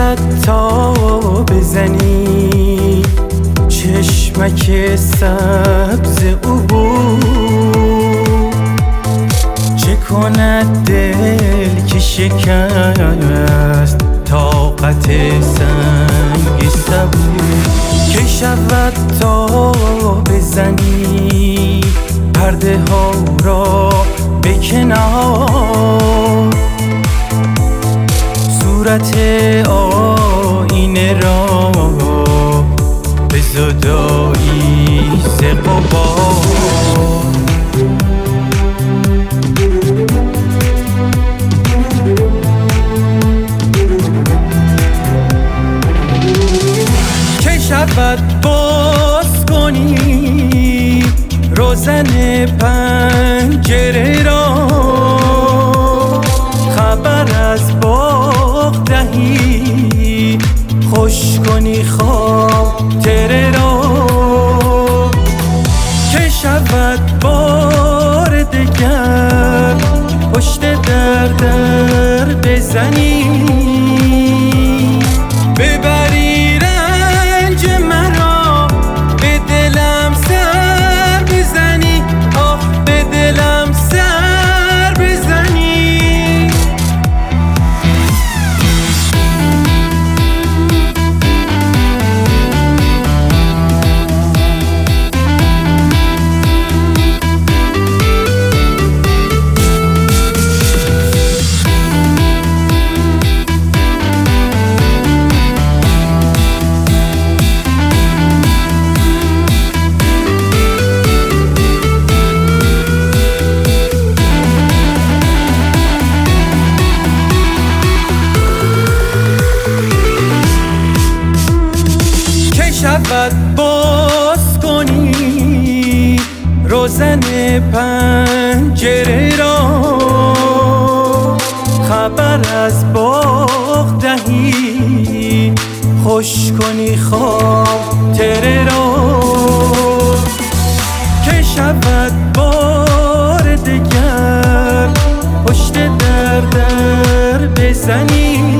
شود تا بزنی چشمک سبز او بود، چه کند دل که شکست طاقت سنگ سبو. که شود تا بزنی پرده ها را به کنار، صورت آینه را به زدایی ز غبار. که شود باز کنی روزن پنجره را، خبر از باغ دهی خوش کنی خاطره را. که شود بار دگر پشت در بزنی، ببری رنج مرا به دلم سر بزنی، آه به دلم سر بزنی. شود باز کنی روزن پنجره را، خبر از باغ دهی خوش کنی خاطره را. که شود بار دگر پشت در بزنی،